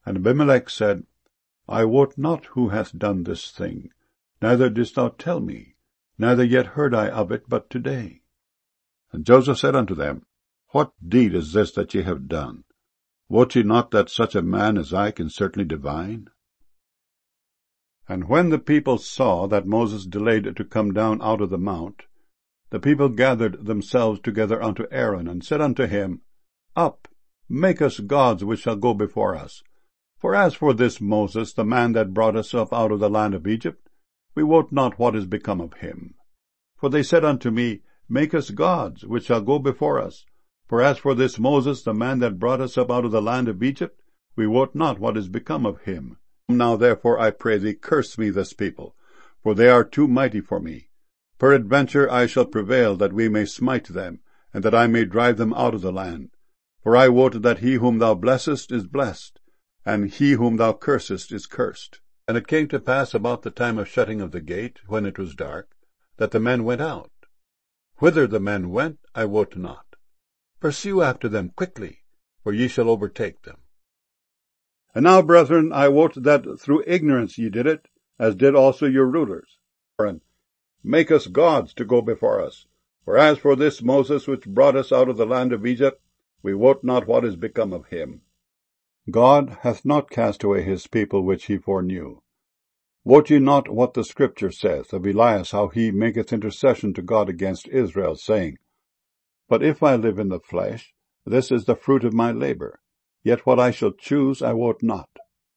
And Abimelech said, I wot not who hath done this thing, neither didst thou tell me, neither yet heard I of it but today. And Joseph said unto them, What deed is this that ye have done? Wot ye not that such a man as I can certainly divine? And when the people saw that Moses delayed to come down out of the mount, the people gathered themselves together unto Aaron, and said unto him, Up, make us gods which shall go before us. For as for this Moses, the man that brought us up out of the land of Egypt, we wot not what is become of him. For they said unto me, Make us gods which shall go before us. For as for this Moses, the man that brought us up out of the land of Egypt, we wot not what is become of him. Now therefore, I pray thee, curse me this people, for they are too mighty for me. Peradventure I shall prevail, that we may smite them, and that I may drive them out of the land. For I wot that he whom thou blessest is blessed, and he whom thou cursest is cursed. And it came to pass about the time of shutting of the gate, when it was dark, that the men went out. Whither the men went, I wot not. Pursue after them quickly, for ye shall overtake them. And now, brethren, I wot that through ignorance ye did it, as did also your rulers. And make us gods to go before us. For as for this Moses which brought us out of the land of Egypt, we wot not what is become of him. God hath not cast away his people which he foreknew. Wot ye not what the Scripture saith of Elias, how he maketh intercession to God against Israel, saying, But if I live in the flesh, this is the fruit of my labor, yet what I shall choose I wot not.